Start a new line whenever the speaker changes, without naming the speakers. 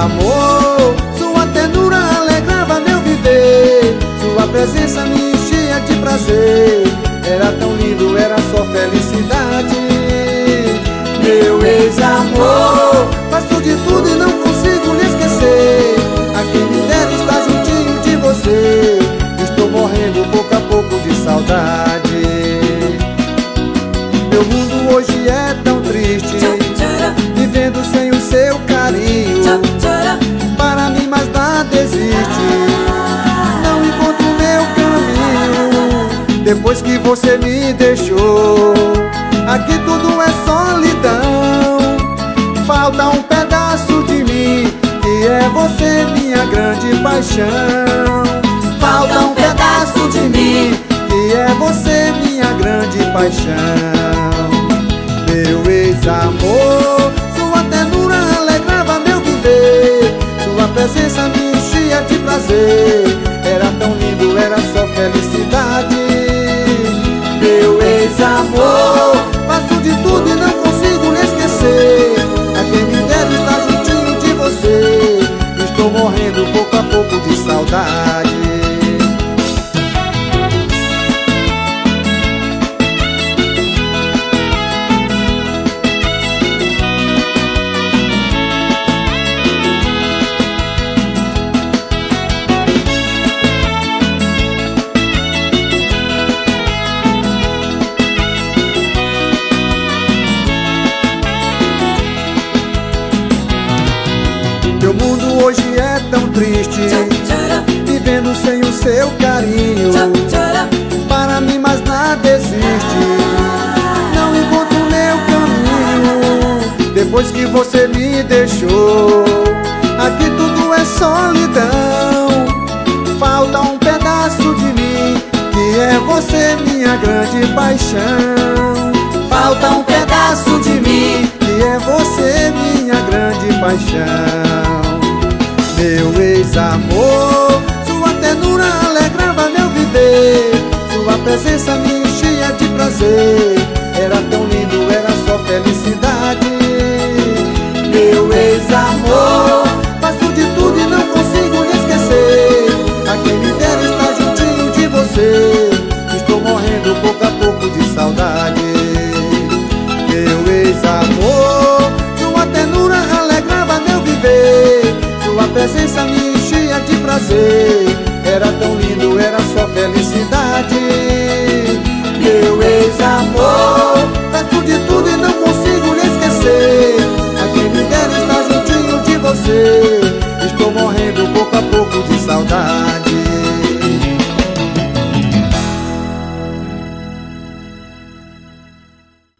ex-amor, sua ternura alegrava meu viver, sua presença me enchia de prazer. Era tão lindo, era só felicidade. Meu ex-amor, faço de tudo e não consigo lhe esquecer. A quem me dera estar juntinho de você. Estou morrendo pouco a pouco de saudade. Meu mundo hoje é tão triste, vivendo sem o seu carinho. Para mim mais nada existe, não encontro meu caminho. Depois que você me deixou, aqui tudo é solidão. Falta um pedaço de mim, que é você, minha grande paixão. Falta um pedaço de mim, que é você, minha grande paixão. Meu ex-amor, sua ternura alegrava meu viver, sua presença me enchia de prazer. Era tão lindo, era só felicidade. Meu ex-amor, faço de tudo e não consigo lhe esquecer. A quem me dera estar juntinho de você. Estou morrendo pouco a pouco de saudade. Meu mundo hoje é tão triste, vivendo sem o seu carinho. Para mim mais nada existe, não encontro meu caminho. Depois que você me deixou, aqui tudo é solidão. Falta um pedaço de mim, que é você, minha grande paixão. Falta um pedaço de mim, que é você, minha grande paixão. Meu ex-amor, sua ternura alegrava meu viver, sua presença me enchia de prazer. Era tão lindo, era só felicidade. Meu ex-amor, faço de tudo e não consigo lhe esquecer. A quem me dera estar juntinho de você. Estou morrendo pouco a pouco de saudade. Meu ex-amor, sua ternura alegrava meu viver, sua presença me enchia de prazer. Era tão lindo, era